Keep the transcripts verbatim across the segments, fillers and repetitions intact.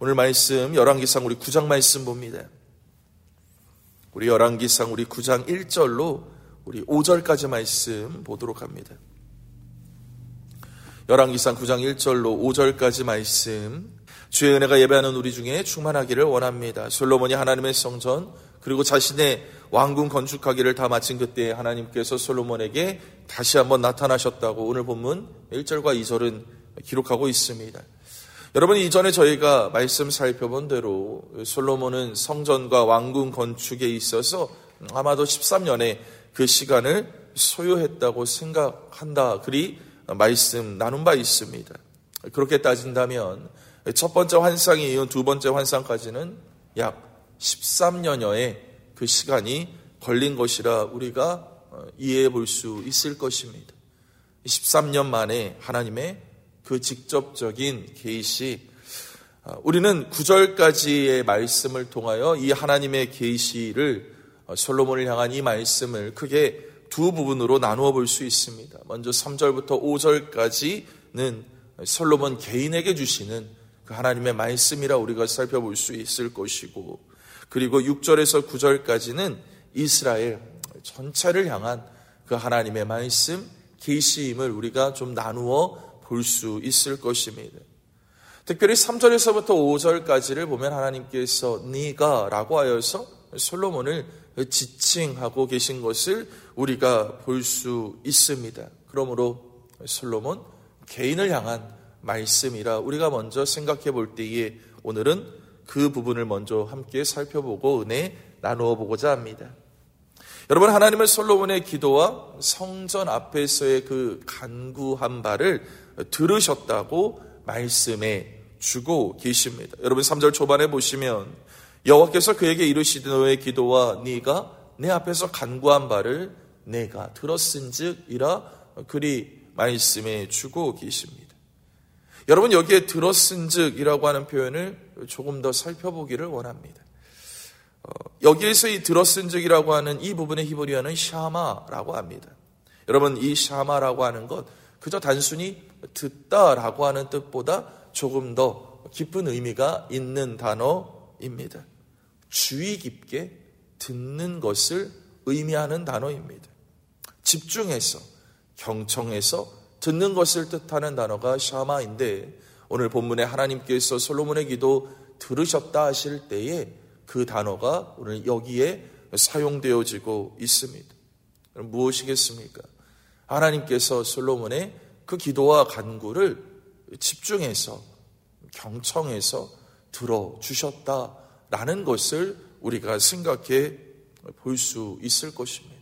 오늘 말씀 열왕기상 우리 구 장 말씀 봅니다. 우리 열왕기상 우리 구 장 일 절로 우리 오 절까지 말씀 보도록 합니다. 열왕기상 구 장 일 절로 오 절까지 말씀, 주의 은혜가 예배하는 우리 중에 충만하기를 원합니다. 솔로몬이 하나님의 성전 그리고 자신의 왕궁 건축하기를 다 마친 그때 하나님께서 솔로몬에게 다시 한번 나타나셨다고 오늘 본문 일 절과 이 절은 기록하고 있습니다. 여러분, 이전에 저희가 말씀 살펴본 대로 솔로몬은 성전과 왕궁 건축에 있어서 아마도 십삼 년의 그 시간을 소요했다고 생각한다, 그리 말씀 나눈 바 있습니다. 그렇게 따진다면 첫 번째 환상이 이은 두 번째 환상까지는 약 십삼 년여의 그 시간이 걸린 것이라 우리가 이해해 볼 수 있을 것입니다. 십삼 년 만에 하나님의 그 직접적인 계시, 우리는 구 절까지의 말씀을 통하여 이 하나님의 계시를, 솔로몬을 향한 이 말씀을 크게 두 부분으로 나누어 볼 수 있습니다. 먼저 삼 절부터 오 절까지는 솔로몬 개인에게 주시는 그 하나님의 말씀이라 우리가 살펴볼 수 있을 것이고, 그리고 육 절에서 구 절까지는 이스라엘 전체를 향한 그 하나님의 말씀, 계시임을 우리가 좀 나누어 볼 수 있을 것입니다. 특별히 삼 절에서부터 오 절까지를 보면 하나님께서 네가 라고 하여서 솔로몬을 지칭하고 계신 것을 우리가 볼 수 있습니다. 그러므로 솔로몬 개인을 향한 말씀이라 우리가 먼저 생각해 볼 때에 오늘은 그 부분을 먼저 함께 살펴보고 은혜 나누어 보고자 합니다. 여러분, 하나님은 솔로몬의 기도와 성전 앞에서의 그 간구한 바를 들으셨다고 말씀해 주고 계십니다. 여러분, 삼 절 초반에 보시면 여호와께서 그에게 이르시되 너의 기도와 네가 내 앞에서 간구한 바를 내가 들었은즉 이라 그리 말씀해 주고 계십니다. 여러분, 여기에 들었은즉이라고 하는 표현을 조금 더 살펴보기를 원합니다. 어, 여기에서 이 들었은즉이라고 하는 이 부분의 히브리어는 샤마라고 합니다. 여러분, 이 샤마라고 하는 것 그저 단순히 듣다라고 하는 뜻보다 조금 더 깊은 의미가 있는 단어입니다. 주의 깊게 듣는 것을 의미하는 단어입니다. 집중해서, 경청해서 듣는 것을 뜻하는 단어가 샤마인데, 오늘 본문에 하나님께서 솔로몬의 기도 들으셨다 하실 때에 그 단어가 오늘 여기에 사용되어지고 있습니다. 그럼 무엇이겠습니까? 하나님께서 솔로몬의 그 기도와 간구를 집중해서 경청해서 들어주셨다라는 것을 우리가 생각해 볼 수 있을 것입니다.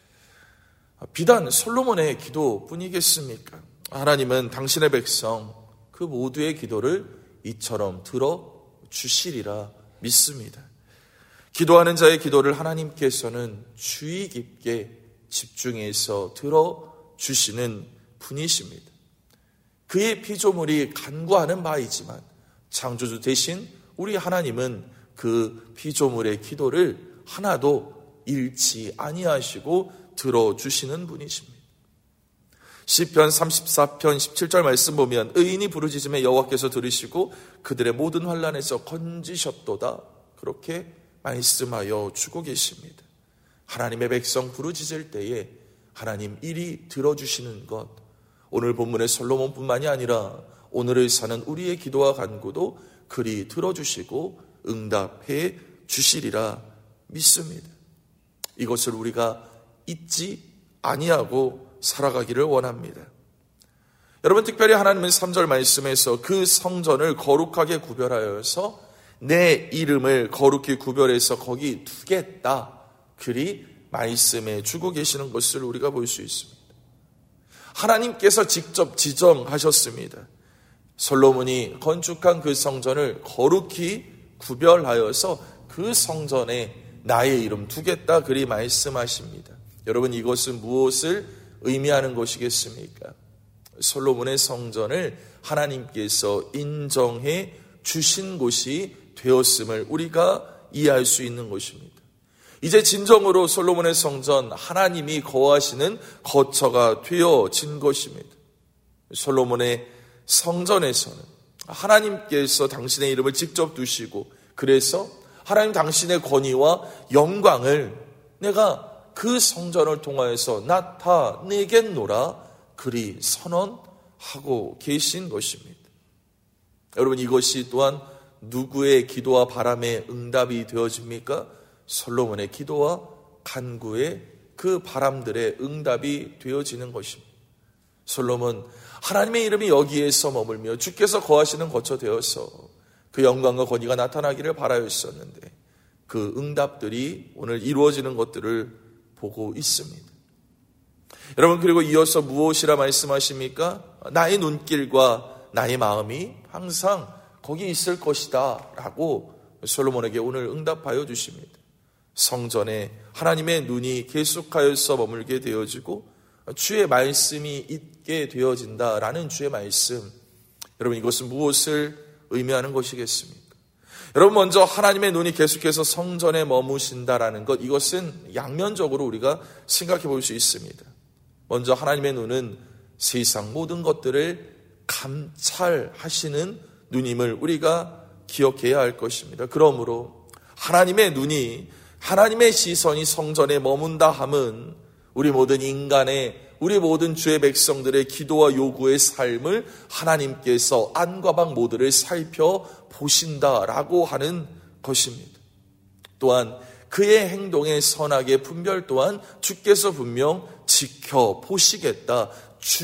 비단 솔로몬의 기도뿐이겠습니까? 하나님은 당신의 백성 그 모두의 기도를 이처럼 들어주시리라 믿습니다. 기도하는 자의 기도를 하나님께서는 주의 깊게 집중해서 들어주시는 분이십니다. 그의 피조물이 간구하는 바이지만 창조주 대신 우리 하나님은 그 피조물의 기도를 하나도 잃지 아니하시고 들어주시는 분이십니다. 시편 삼십사 편 십칠 절 말씀 보면 의인이 부르짖음에 여호와께서 들으시고 그들의 모든 환난에서 건지셨도다, 그렇게 말씀하여 주고 계십니다. 하나님의 백성 부르짖을 때에 하나님 이리 들어주시는 것, 오늘 본문의 솔로몬뿐만이 아니라 오늘을 사는 우리의 기도와 간구도 그리 들어주시고 응답해 주시리라 믿습니다. 이것을 우리가 잊지 아니하고 살아가기를 원합니다. 여러분, 특별히 하나님은 삼 절 말씀에서 그 성전을 거룩하게 구별하여서 내 이름을 거룩히 구별해서 거기 두겠다, 그리 말씀해 주고 계시는 것을 우리가 볼 수 있습니다. 하나님께서 직접 지정하셨습니다. 솔로몬이 건축한 그 성전을 거룩히 구별하여서 그 성전에 나의 이름 두겠다, 그리 말씀하십니다. 여러분, 이것은 무엇을 의미하는 것이겠습니까? 솔로몬의 성전을 하나님께서 인정해 주신 곳이 되었음을 우리가 이해할 수 있는 것입니다. 이제 진정으로 솔로몬의 성전, 하나님이 거하시는 거처가 되어진 것입니다. 솔로몬의 성전에서는 하나님께서 당신의 이름을 직접 두시고 그래서 하나님 당신의 권위와 영광을 내가 그 성전을 통하여서 나타내겠노라 그리 선언하고 계신 것입니다. 여러분, 이것이 또한 누구의 기도와 바람의 응답이 되어집니까? 솔로몬의 기도와 간구의 그 바람들의 응답이 되어지는 것입니다. 솔로몬, 하나님의 이름이 여기에서 머물며 주께서 거하시는 거처 되어서 그 영광과 권위가 나타나기를 바라였었는데 그 응답들이 오늘 이루어지는 것들을 보고 있습니다. 여러분, 그리고 이어서 무엇이라 말씀하십니까? 나의 눈길과 나의 마음이 항상 거기 있을 것이다 라고 솔로몬에게 오늘 응답하여 주십니다. 성전에 하나님의 눈이 계속하여서 머물게 되어지고 주의 말씀이 있게 되어진다라는 주의 말씀, 여러분, 이것은 무엇을 의미하는 것이겠습니까? 여러분, 먼저 하나님의 눈이 계속해서 성전에 머무신다라는 것, 이것은 양면적으로 우리가 생각해 볼 수 있습니다. 먼저 하나님의 눈은 세상 모든 것들을 감찰하시는 눈임을 우리가 기억해야 할 것입니다. 그러므로 하나님의 눈이, 하나님의 시선이 성전에 머문다 함은 우리 모든 인간의, 우리 모든 주의 백성들의 기도와 요구의 삶을 하나님께서 안과 밖 모두를 살펴보신다라고 하는 것입니다. 또한 그의 행동의 선악의 분별 또한 주께서 분명 지켜보시겠다,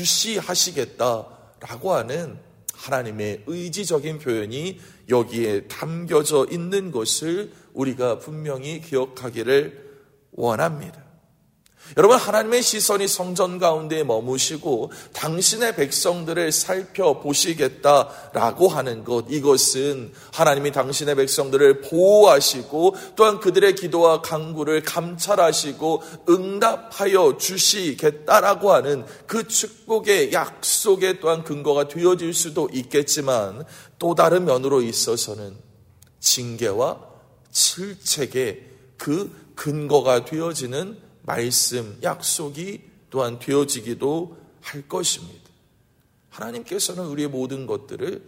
주시하시겠다라고 하는 하나님의 의지적인 표현이 여기에 담겨져 있는 것을 우리가 분명히 기억하기를 원합니다. 여러분, 하나님의 시선이 성전 가운데 머무시고 당신의 백성들을 살펴보시겠다라고 하는 것, 이것은 하나님이 당신의 백성들을 보호하시고 또한 그들의 기도와 간구를 감찰하시고 응답하여 주시겠다라고 하는 그 축복의 약속에 또한 근거가 되어질 수도 있겠지만, 또 다른 면으로 있어서는 징계와 질책의 그 근거가 되어지는 말씀, 약속이 또한 되어지기도 할 것입니다. 하나님께서는 우리의 모든 것들을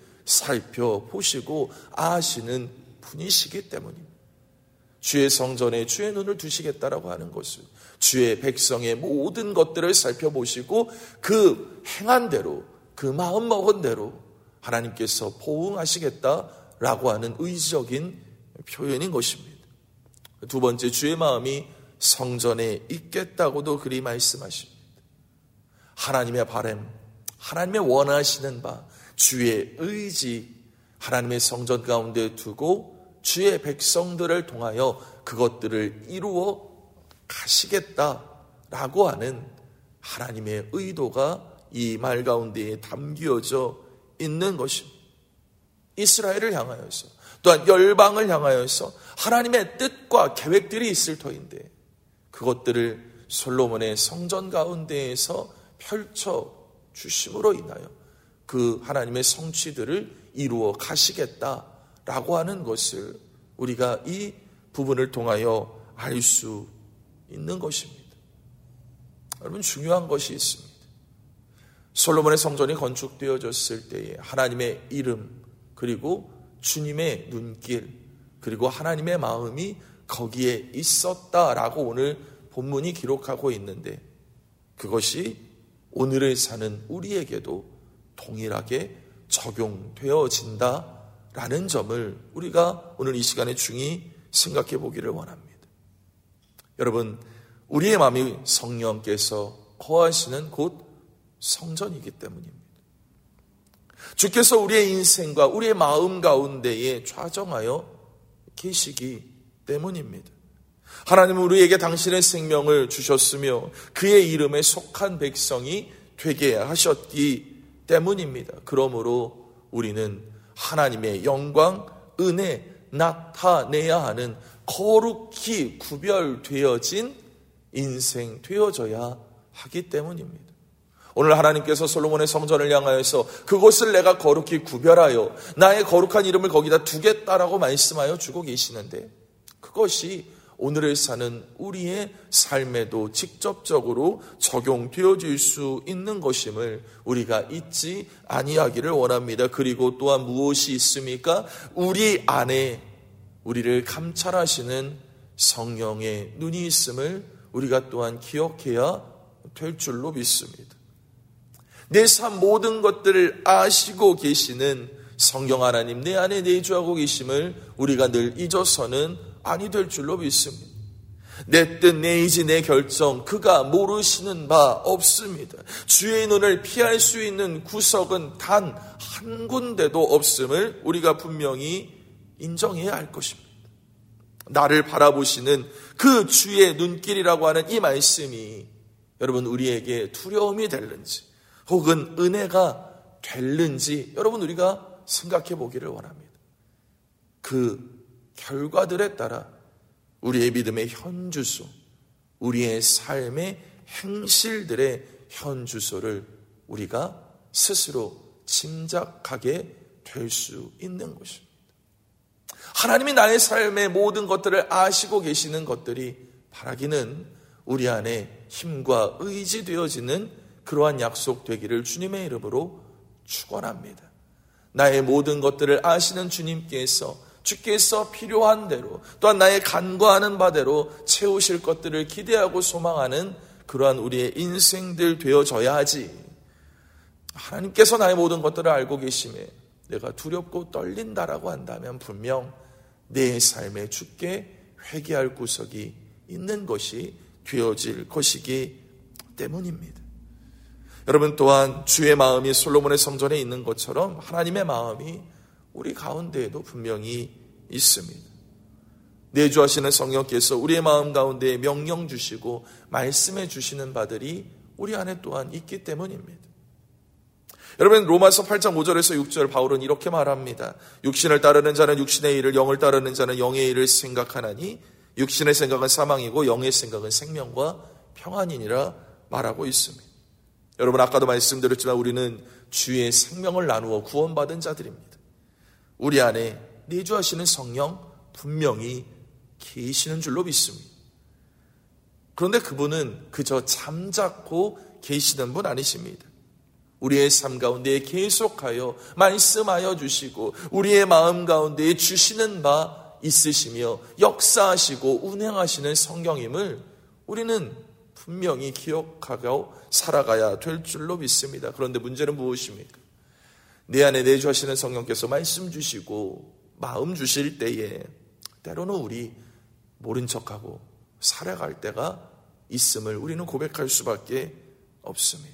살펴보시고 아시는 분이시기 때문입니다. 주의 성전에 주의 눈을 두시겠다라고 하는 것은 주의 백성의 모든 것들을 살펴보시고 그 행한 대로, 그 마음 먹은 대로 하나님께서 보응하시겠다라고 하는 의지적인 표현인 것입니다. 두 번째, 주의 마음이 성전에 있겠다고도 그리 말씀하십니다. 하나님의 바람, 하나님의 원하시는 바, 주의 의지, 하나님의 성전 가운데 두고 주의 백성들을 통하여 그것들을 이루어 가시겠다라고 하는 하나님의 의도가 이 말 가운데에 담겨져 있는 것입니다. 이스라엘을 향하여서 또한 열방을 향하여서 하나님의 뜻과 계획들이 있을 터인데 그것들을 솔로몬의 성전 가운데에서 펼쳐 주심으로 인하여 그 하나님의 성취들을 이루어 가시겠다라고 하는 것을 우리가 이 부분을 통하여 알 수 있는 것입니다. 여러분, 중요한 것이 있습니다. 솔로몬의 성전이 건축되어졌을 때에 하나님의 이름, 그리고 주님의 눈길, 그리고 하나님의 마음이 거기에 있었다라고 오늘 본문이 기록하고 있는데, 그것이 오늘을 사는 우리에게도 동일하게 적용되어진다라는 점을 우리가 오늘 이 시간에 중히 생각해 보기를 원합니다. 여러분, 우리의 마음이 성령께서 거하시는 곳 성전이기 때문입니다. 주께서 우리의 인생과 우리의 마음 가운데에 좌정하여 계시기 때문입니다. 하나님은 우리에게 당신의 생명을 주셨으며 그의 이름에 속한 백성이 되게 하셨기 때문입니다. 그러므로 우리는 하나님의 영광, 은혜 나타내야 하는 거룩히 구별되어진 인생 되어져야 하기 때문입니다. 오늘 하나님께서 솔로몬의 성전을 향하여서 그곳을 내가 거룩히 구별하여 나의 거룩한 이름을 거기다 두겠다라고 말씀하여 주고 계시는데, 그것이 오늘을 사는 우리의 삶에도 직접적으로 적용되어질 수 있는 것임을 우리가 잊지 아니하기를 원합니다. 그리고 또한 무엇이 있습니까? 우리 안에 우리를 감찰하시는 성령의 눈이 있음을 우리가 또한 기억해야 될 줄로 믿습니다. 내 삶 모든 것들을 아시고 계시는 성령 하나님 내 안에 내주하고 계심을 우리가 늘 잊어서는 아니 될 줄로 믿습니다. 내 뜻, 내 의지, 내 결정 그가 모르시는 바 없습니다. 주의 눈을 피할 수 있는 구석은 단 한 군데도 없음을 우리가 분명히 인정해야 할 것입니다. 나를 바라보시는 그 주의 눈길이라고 하는 이 말씀이 여러분 우리에게 두려움이 될는지 혹은 은혜가 될는지 여러분 우리가 생각해 보기를 원합니다. 그 결과들에 따라 우리의 믿음의 현주소, 우리의 삶의 행실들의 현주소를 우리가 스스로 짐작하게 될 수 있는 것입니다. 하나님이 나의 삶의 모든 것들을 아시고 계시는 것들이 바라기는 우리 안에 힘과 의지되어지는 그러한 약속 되기를 주님의 이름으로 축원합니다. 나의 모든 것들을 아시는 주님께서 주께서 필요한 대로 또한 나의 간구하는 바대로 채우실 것들을 기대하고 소망하는 그러한 우리의 인생들 되어져야 하지. 하나님께서 나의 모든 것들을 알고 계심에 내가 두렵고 떨린다라고 한다면 분명 내 삶에 주께 회개할 구석이 있는 것이 되어질 것이기 때문입니다. 여러분 또한 주의 마음이 솔로몬의 성전에 있는 것처럼 하나님의 마음이 우리 가운데에도 분명히 있습니다. 내주하시는 성령께서 우리의 마음 가운데 명령 주시고 말씀해 주시는 바들이 우리 안에 또한 있기 때문입니다. 여러분 로마서 팔 장 오 절에서 육 절 바울은 이렇게 말합니다. 육신을 따르는 자는 육신의 일을, 영을 따르는 자는 영의 일을 생각하나니 육신의 생각은 사망이고 영의 생각은 생명과 평안이니라 말하고 있습니다. 여러분 아까도 말씀드렸지만 우리는 주의 생명을 나누어 구원받은 자들입니다. 우리 안에 내주하시는 성령 분명히 계시는 줄로 믿습니다. 그런데 그분은 그저 잠자코 계시는 분 아니십니다. 우리의 삶 가운데 계속하여 말씀하여 주시고 우리의 마음 가운데 주시는 바 있으시며 역사하시고 운행하시는 성령임을 우리는 분명히 기억하고 살아가야 될 줄로 믿습니다. 그런데 문제는 무엇입니까? 내 안에 내주하시는 성령께서 말씀 주시고 마음 주실 때에 때로는 우리 모른 척하고 살아갈 때가 있음을 우리는 고백할 수밖에 없습니다.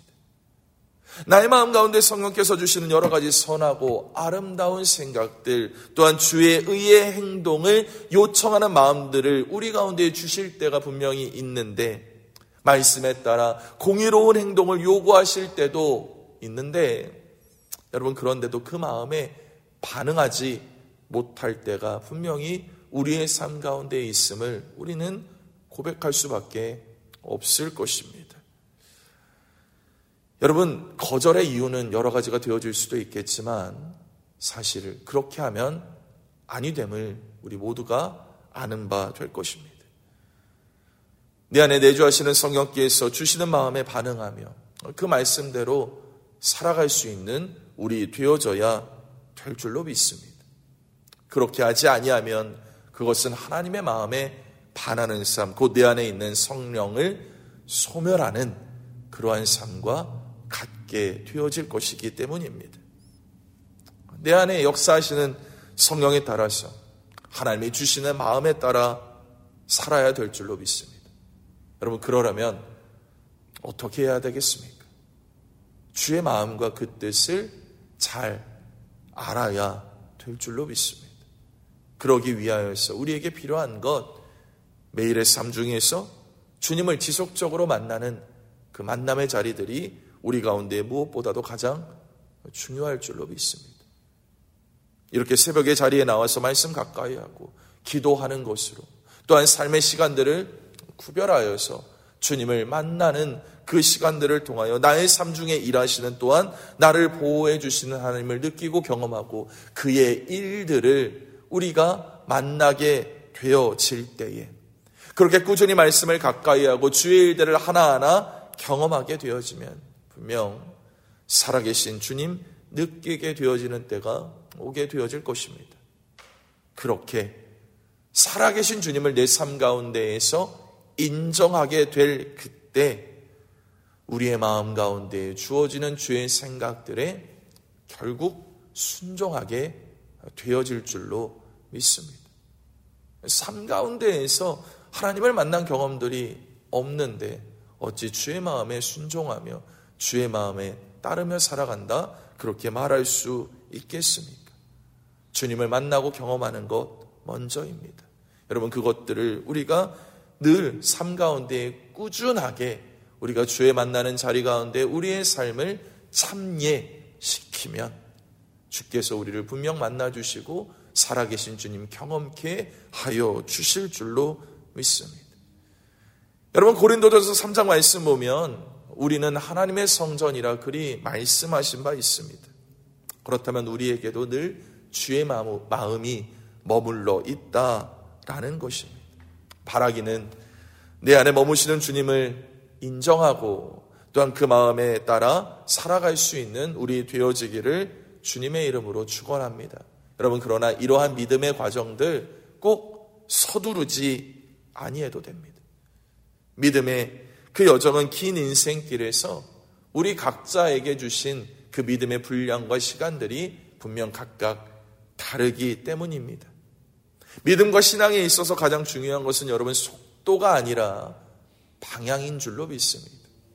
나의 마음 가운데 성령께서 주시는 여러 가지 선하고 아름다운 생각들 또한 주의 의의 행동을 요청하는 마음들을 우리 가운데 주실 때가 분명히 있는데 말씀에 따라 공의로운 행동을 요구하실 때도 있는데 여러분 그런데도 그 마음에 반응하지 못할 때가 분명히 우리의 삶 가운데 있음을 우리는 고백할 수밖에 없을 것입니다. 여러분 거절의 이유는 여러 가지가 되어질 수도 있겠지만 사실 그렇게 하면 아니 됨을 우리 모두가 아는 바 될 것입니다. 내 안에 내주하시는 성령께서 주시는 마음에 반응하며 그 말씀대로 살아갈 수 있는 우리 되어져야 될 줄로 믿습니다. 그렇게 하지 아니하면 그것은 하나님의 마음에 반하는 삶, 곧 내 안에 있는 성령을 소멸하는 그러한 삶과 같게 되어질 것이기 때문입니다. 내 안에 역사하시는 성령에 따라서 하나님이 주시는 마음에 따라 살아야 될 줄로 믿습니다. 여러분 그러려면 어떻게 해야 되겠습니까? 주의 마음과 그 뜻을 잘 알아야 될 줄로 믿습니다. 그러기 위하여서 우리에게 필요한 것 매일의 삶 중에서 주님을 지속적으로 만나는 그 만남의 자리들이 우리 가운데 무엇보다도 가장 중요할 줄로 믿습니다. 이렇게 새벽의 자리에 나와서 말씀 가까이 하고 기도하는 것으로 또한 삶의 시간들을 구별하여서 주님을 만나는 그 시간들을 통하여 나의 삶 중에 일하시는 또한 나를 보호해 주시는 하나님을 느끼고 경험하고 그의 일들을 우리가 만나게 되어질 때에 그렇게 꾸준히 말씀을 가까이 하고 주의 일들을 하나하나 경험하게 되어지면 분명 살아계신 주님 느끼게 되어지는 때가 오게 되어질 것입니다. 그렇게 살아계신 주님을 내 삶 가운데에서 인정하게 될 그때 우리의 마음 가운데 주어지는 주의 생각들에 결국 순종하게 되어질 줄로 믿습니다. 삶 가운데에서 하나님을 만난 경험들이 없는데 어찌 주의 마음에 순종하며 주의 마음에 따르며 살아간다 그렇게 말할 수 있겠습니까? 주님을 만나고 경험하는 것 먼저입니다. 여러분, 그것들을 우리가 늘 삶 가운데 꾸준하게 우리가 주의 만나는 자리 가운데 우리의 삶을 참예시키면 주께서 우리를 분명 만나주시고 살아계신 주님 경험케 하여 주실 줄로 믿습니다. 여러분, 고린도전서 삼 장 말씀 보면 우리는 하나님의 성전이라 그리 말씀하신 바 있습니다. 그렇다면 우리에게도 늘 주의 마음이 머물러 있다라는 것입니다. 바라기는 내 안에 머무시는 주님을 인정하고 또한 그 마음에 따라 살아갈 수 있는 우리 되어지기를 주님의 이름으로 축원합니다. 여러분, 그러나 이러한 믿음의 과정들 꼭 서두르지 아니해도 됩니다. 믿음의 그 여정은 긴 인생길에서 우리 각자에게 주신 그 믿음의 분량과 시간들이 분명 각각 다르기 때문입니다. 믿음과 신앙에 있어서 가장 중요한 것은 여러분 속도가 아니라 방향인 줄로 믿습니다.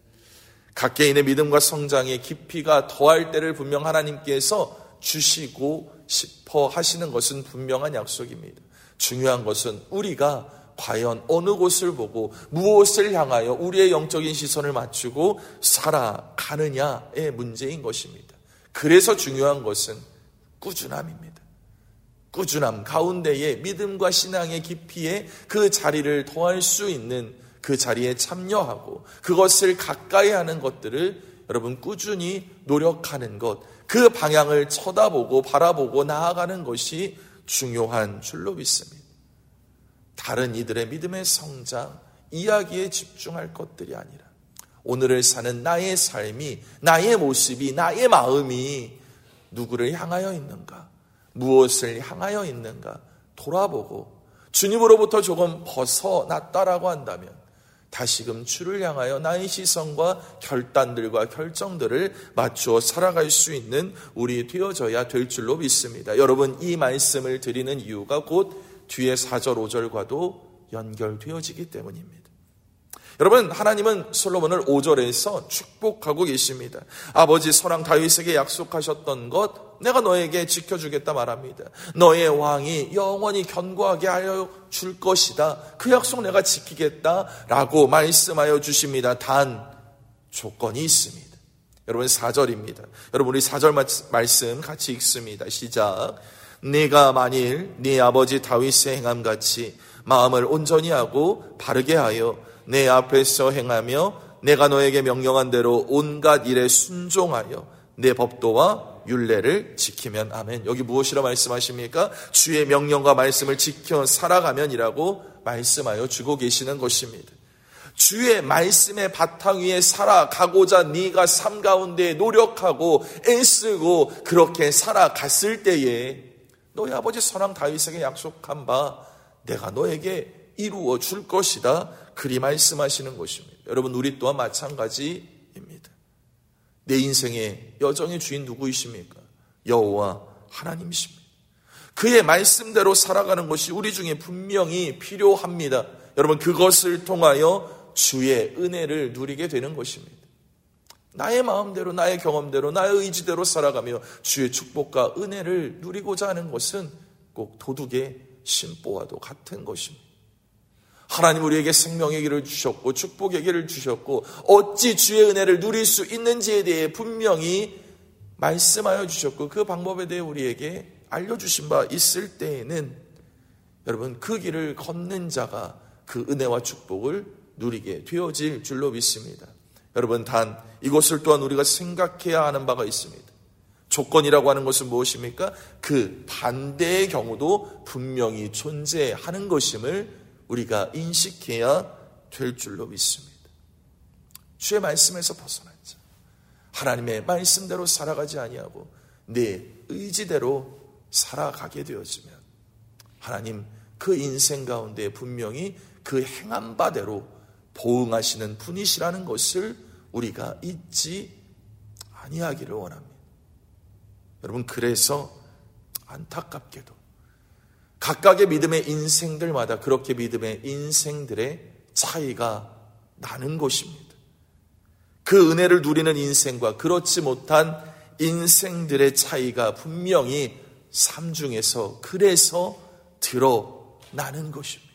각 개인의 믿음과 성장의 깊이가 더할 때를 분명 하나님께서 주시고 싶어 하시는 것은 분명한 약속입니다. 중요한 것은 우리가 과연 어느 곳을 보고 무엇을 향하여 우리의 영적인 시선을 맞추고 살아가느냐의 문제인 것입니다. 그래서 중요한 것은 꾸준함입니다. 꾸준함 가운데에 믿음과 신앙의 깊이에 그 자리를 더할 수 있는 그 자리에 참여하고 그것을 가까이 하는 것들을 여러분 꾸준히 노력하는 것, 그 방향을 쳐다보고 바라보고 나아가는 것이 중요한 줄로 믿습니다. 다른 이들의 믿음의 성장, 이야기에 집중할 것들이 아니라 오늘을 사는 나의 삶이, 나의 모습이, 나의 마음이 누구를 향하여 있는가, 무엇을 향하여 있는가 돌아보고 주님으로부터 조금 벗어났다라고 한다면 다시금 주를 향하여 나의 시선과 결단들과 결정들을 맞추어 살아갈 수 있는 우리 되어져야 될 줄로 믿습니다. 여러분, 이 말씀을 드리는 이유가 곧 뒤에 사 절 오 절과도 연결되어지기 때문입니다. 여러분, 하나님은 솔로몬을 오 절에서 축복하고 계십니다. 아버지 선왕 다윗에게 약속하셨던 것 내가 너에게 지켜주겠다 말합니다. 너의 왕이 영원히 견고하게 하여 줄 것이다. 그 약속 내가 지키겠다라고 말씀하여 주십니다. 단 조건이 있습니다. 여러분, 사 절입니다. 여러분, 우리 사 절 말씀 같이 읽습니다. 시작. 네가 만일 네 아버지 다윗의 행함같이 마음을 온전히 하고 바르게 하여 내 앞에서 행하며 내가 너에게 명령한 대로 온갖 일에 순종하여 내 법도와 율례를 지키면. 아멘. 여기 무엇이라 말씀하십니까? 주의 명령과 말씀을 지켜 살아가면이라고 말씀하여 주고 계시는 것입니다. 주의 말씀의 바탕 위에 살아가고자 네가 삶 가운데 노력하고 애쓰고 그렇게 살아갔을 때에 너희 아버지 선왕 다윗에게 약속한 바 내가 너에게 이루어 줄 것이다. 그리 말씀하시는 것입니다. 여러분, 우리 또한 마찬가지입니다. 내 인생의 여정의 주인 누구이십니까? 여호와 하나님이십니다. 그의 말씀대로 살아가는 것이 우리 중에 분명히 필요합니다. 여러분, 그것을 통하여 주의 은혜를 누리게 되는 것입니다. 나의 마음대로, 나의 경험대로, 나의 의지대로 살아가며 주의 축복과 은혜를 누리고자 하는 것은 꼭 도둑의 심보와도 같은 것입니다. 하나님 우리에게 생명의 길을 주셨고 축복의 길을 주셨고 어찌 주의 은혜를 누릴 수 있는지에 대해 분명히 말씀하여 주셨고 그 방법에 대해 우리에게 알려주신 바 있을 때에는 여러분, 그 길을 걷는 자가 그 은혜와 축복을 누리게 되어질 줄로 믿습니다. 여러분, 단 이것을 또한 우리가 생각해야 하는 바가 있습니다. 조건이라고 하는 것은 무엇입니까? 그 반대의 경우도 분명히 존재하는 것임을 우리가 인식해야 될 줄로 믿습니다. 주의 말씀에서 벗어난 자, 하나님의 말씀대로 살아가지 아니하고 내 의지대로 살아가게 되어지면 하나님 그 인생 가운데 분명히 그 행한 바대로 보응하시는 분이시라는 것을 우리가 잊지 아니하기를 원합니다. 여러분, 그래서 안타깝게도 각각의 믿음의 인생들마다 그렇게 믿음의 인생들의 차이가 나는 것입니다. 그 은혜를 누리는 인생과 그렇지 못한 인생들의 차이가 분명히 삶 중에서 그래서 드러나는 것입니다.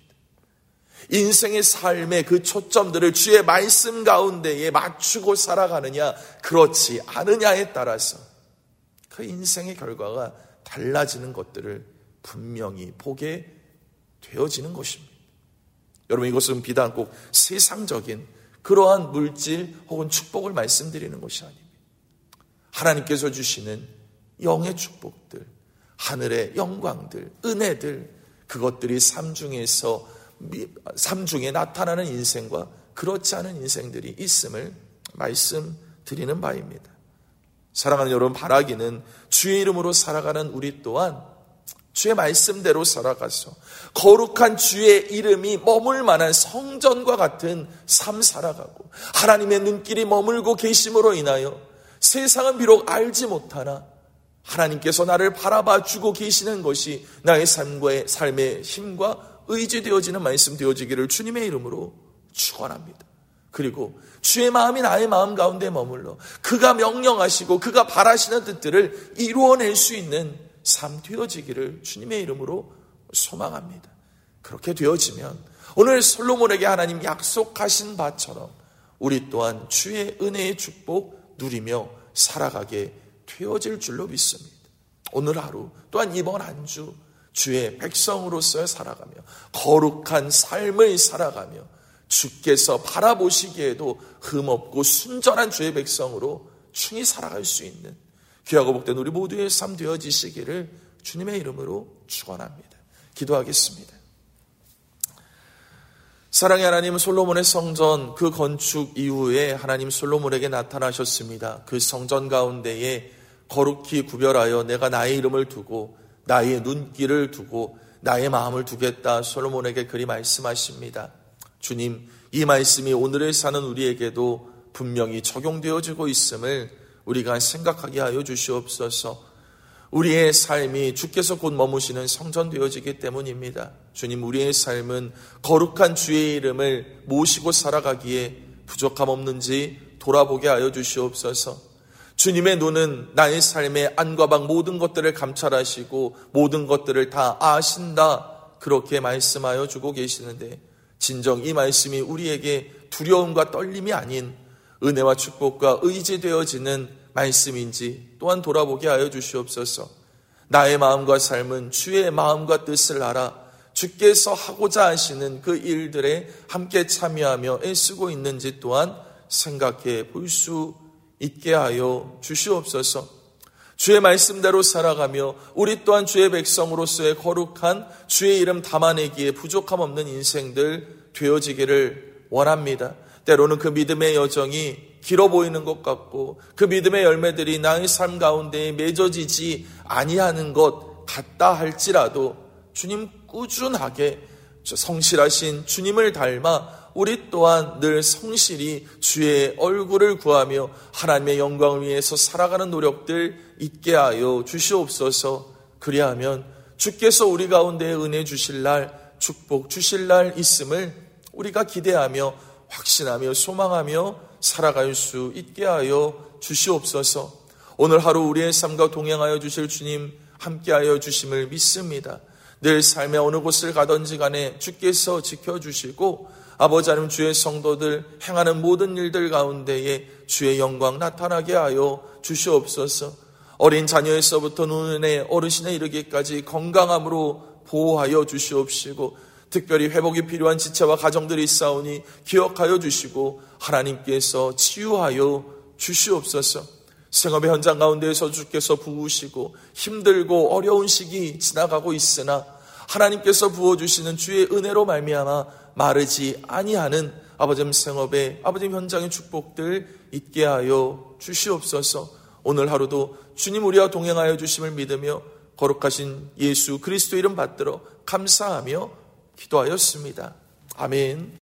인생의 삶의 그 초점들을 주의 말씀 가운데에 맞추고 살아가느냐 그렇지 않으냐에 따라서 그 인생의 결과가 달라지는 것들을 분명히 보게 되어지는 것입니다. 여러분, 이것은 비단 꼭 세상적인 그러한 물질 혹은 축복을 말씀드리는 것이 아닙니다. 하나님께서 주시는 영의 축복들, 하늘의 영광들, 은혜들, 그것들이 삶 중에서 삶 중에 나타나는 인생과 그렇지 않은 인생들이 있음을 말씀드리는 바입니다. 사랑하는 여러분, 바라기는 주의 이름으로 살아가는 우리 또한 주의 말씀대로 살아가서 거룩한 주의 이름이 머물 만한 성전과 같은 삶 살아가고 하나님의 눈길이 머물고 계심으로 인하여 세상은 비록 알지 못하나 하나님께서 나를 바라봐 주고 계시는 것이 나의 삶과의 삶의 힘과 의지되어지는 말씀 되어지기를 주님의 이름으로 축원합니다. 그리고 주의 마음이 나의 마음 가운데 머물러 그가 명령하시고 그가 바라시는 뜻들을 이루어낼 수 있는 삶 되어지기를 주님의 이름으로 소망합니다. 그렇게 되어지면 오늘 솔로몬에게 하나님 약속하신 바처럼 우리 또한 주의 은혜의 축복 누리며 살아가게 되어질 줄로 믿습니다. 오늘 하루 또한 이번 한 주 주의 백성으로서 살아가며 거룩한 삶을 살아가며 주께서 바라보시기에도 흠없고 순전한 주의 백성으로 충히 살아갈 수 있는 귀하고 복된 우리 모두의 삶 되어지시기를 주님의 이름으로 축원합니다. 기도하겠습니다. 사랑의 하나님, 솔로몬의 성전 그 건축 이후에 하나님 솔로몬에게 나타나셨습니다. 그 성전 가운데에 거룩히 구별하여 내가 나의 이름을 두고 나의 눈길을 두고 나의 마음을 두겠다 솔로몬에게 그리 말씀하십니다. 주님, 이 말씀이 오늘을 사는 우리에게도 분명히 적용되어지고 있음을 우리가 생각하게 하여 주시옵소서. 우리의 삶이 주께서 곧 머무시는 성전 되어지기 때문입니다. 주님, 우리의 삶은 거룩한 주의 이름을 모시고 살아가기에 부족함 없는지 돌아보게 하여 주시옵소서. 주님의 눈은 나의 삶의 안과 밖 모든 것들을 감찰하시고 모든 것들을 다 아신다, 그렇게 말씀하여 주고 계시는데 진정 이 말씀이 우리에게 두려움과 떨림이 아닌 은혜와 축복과 의지되어지는 말씀인지 또한 돌아보게 하여 주시옵소서. 나의 마음과 삶은 주의 마음과 뜻을 알아 주께서 하고자 하시는 그 일들에 함께 참여하며 애쓰고 있는지 또한 생각해 볼 수 있게 하여 주시옵소서. 주의 말씀대로 살아가며 우리 또한 주의 백성으로서의 거룩한 주의 이름 담아내기에 부족함 없는 인생들 되어지기를 원합니다. 때로는 그 믿음의 여정이 길어 보이는 것 같고 그 믿음의 열매들이 나의 삶 가운데 맺어지지 아니하는 것 같다 할지라도 주님, 꾸준하게 성실하신 주님을 닮아 우리 또한 늘 성실히 주의 얼굴을 구하며 하나님의 영광을 위해서 살아가는 노력들 있게 하여 주시옵소서. 그리하면 주께서 우리 가운데 은혜 주실 날, 축복 주실 날 있음을 우리가 기대하며 확신하며 소망하며 살아갈 수 있게 하여 주시옵소서. 오늘 하루 우리의 삶과 동행하여 주실 주님 함께하여 주심을 믿습니다. 늘 삶의 어느 곳을 가든지 간에 주께서 지켜주시고 아버지 하나님, 주의 성도들 행하는 모든 일들 가운데에 주의 영광 나타나게 하여 주시옵소서. 어린 자녀에서부터 노년의 어르신에 이르기까지 건강함으로 보호하여 주시옵시고 특별히 회복이 필요한 지체와 가정들이 있사오니 기억하여 주시고 하나님께서 치유하여 주시옵소서. 생업의 현장 가운데에서 주께서 부으시고 힘들고 어려운 시기 지나가고 있으나 하나님께서 부어주시는 주의 은혜로 말미암아 마르지 아니하는 아버지 생업의 아버지 현장의 축복들 있게 하여 주시옵소서. 오늘 하루도 주님 우리와 동행하여 주심을 믿으며 거룩하신 예수 그리스도 이름 받들어 감사하며 기도하였습니다. 아멘.